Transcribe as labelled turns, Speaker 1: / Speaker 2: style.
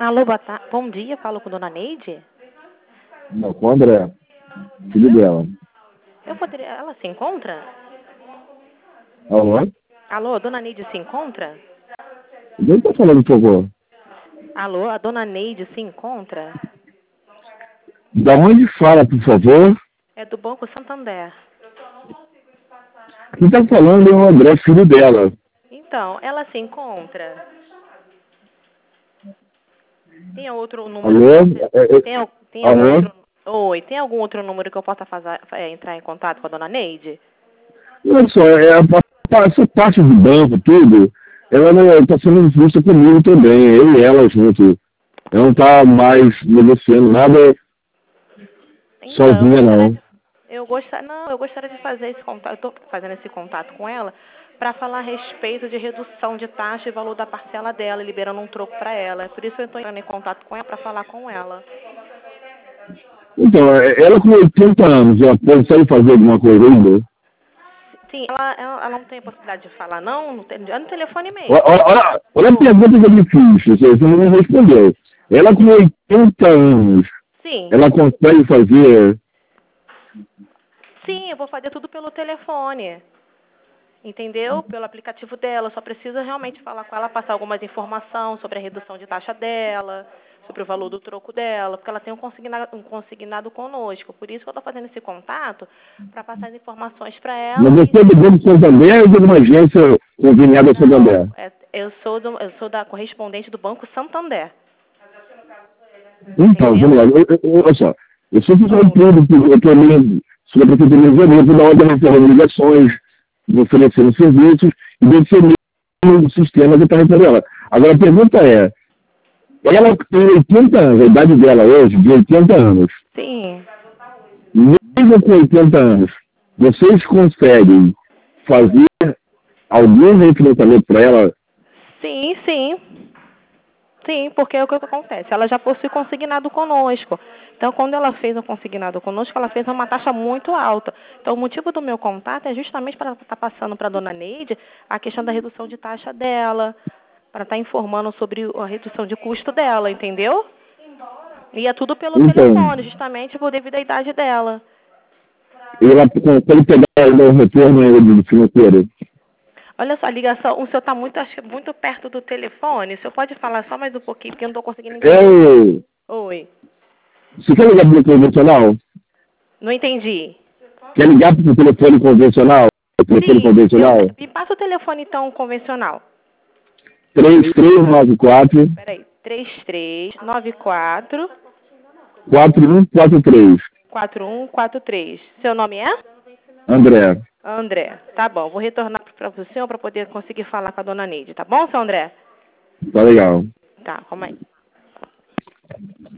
Speaker 1: Alô, bom dia, falo com Dona Neide?
Speaker 2: Não, com o André, filho dela.
Speaker 1: Eu poderia... Ela se encontra?
Speaker 2: Alô?
Speaker 1: Alô, a Dona Neide se encontra?
Speaker 2: Quem tá falando, por favor?
Speaker 1: Alô, a Dona Neide se encontra?
Speaker 2: Da onde fala, por favor?
Speaker 1: É do Banco Santander.
Speaker 2: Quem tá falando é o André, filho dela.
Speaker 1: Então, ela se encontra? Tem outro número que
Speaker 2: Alô?
Speaker 1: eu possa... Tem algum
Speaker 2: Alô?
Speaker 1: outro... Oi, tem algum outro número que eu possa entrar em contato com a Dona Neide?
Speaker 2: Olha só, essa parte do banco, tudo, ela não está sendo justa comigo também, eu e ela junto. Ela não tá mais negociando nada
Speaker 1: Então,
Speaker 2: sozinha, não.
Speaker 1: eu gostaria de fazer esse contato, eu estou fazendo esse contato com ela para falar a respeito de redução de taxa e valor da parcela dela, liberando um troco para ela. Por isso eu estou entrando em contato com ela para falar com ela.
Speaker 2: Então, ela com 80 anos, ela consegue fazer alguma coisa ainda?
Speaker 1: Sim, ela não tem a possibilidade de falar, não? É no telefone
Speaker 2: Olha,
Speaker 1: mesmo.
Speaker 2: olha a pergunta que eu me fiz, você não me respondeu. Ela com 80 anos,
Speaker 1: Sim,
Speaker 2: ela consegue fazer.
Speaker 1: sim, eu vou fazer tudo pelo telefone. Entendeu? Pelo aplicativo dela. Só precisa realmente falar com ela, passar algumas informações sobre a redução de taxa dela, sobre o valor do troco dela, porque ela tem um consignado conosco. Por isso que eu estou fazendo esse contato, para passar as informações para
Speaker 2: Mas
Speaker 1: ela.
Speaker 2: você é do Banco Santander ou de uma agência conveniada ao
Speaker 1: Não,
Speaker 2: Santander?
Speaker 1: eu sou da correspondente do Banco Santander.
Speaker 2: Então,
Speaker 1: Entendeu?
Speaker 2: vamos lá. Olha só, eu sou funcionário
Speaker 1: Oh,
Speaker 2: público, eu também sou da Prefeitura de Janeiro, toda hora recebendo ligações, oferecendo serviços, e deve ser mesmo o sistema que está recebendo ela. Agora a pergunta é, ela tem 80 anos, a idade dela hoje, de 80 anos.
Speaker 1: sim.
Speaker 2: Mesmo com 80 anos, vocês conseguem fazer algum refinanciamento para ela?
Speaker 1: Sim, sim. Sim, porque é o que acontece. Ela já possui consignado conosco. Então, quando ela fez o consignado conosco, ela fez uma taxa muito alta. Então, o motivo do meu contato é justamente para estar passando para a dona Neide a questão da redução de taxa dela, para estar informando sobre a redução de custo dela, entendeu? E é tudo pelo
Speaker 2: Então,
Speaker 1: telefone, justamente por devido à idade dela.
Speaker 2: ela consegue pegar ainda o retorno ainda do financeiro?
Speaker 1: Olha só, a ligação, o senhor está muito, acho que muito perto do telefone. O senhor pode falar só mais um pouquinho, porque eu não estou conseguindo entender nada.
Speaker 2: É,
Speaker 1: Oi.
Speaker 2: você quer ligar para o convencional?
Speaker 1: Não entendi.
Speaker 2: Quer ligar para o telefone convencional? O telefone
Speaker 1: Sim,
Speaker 2: convencional?
Speaker 1: me passa o telefone então convencional.
Speaker 2: 3394
Speaker 1: Peraí, 3394
Speaker 2: 4143.
Speaker 1: 4143. Seu nome é?
Speaker 2: André,
Speaker 1: André. Tá bom, vou retornar para o senhor para poder conseguir falar com a dona Neide, tá bom, seu André?
Speaker 2: tá legal.
Speaker 1: Tá, calma aí.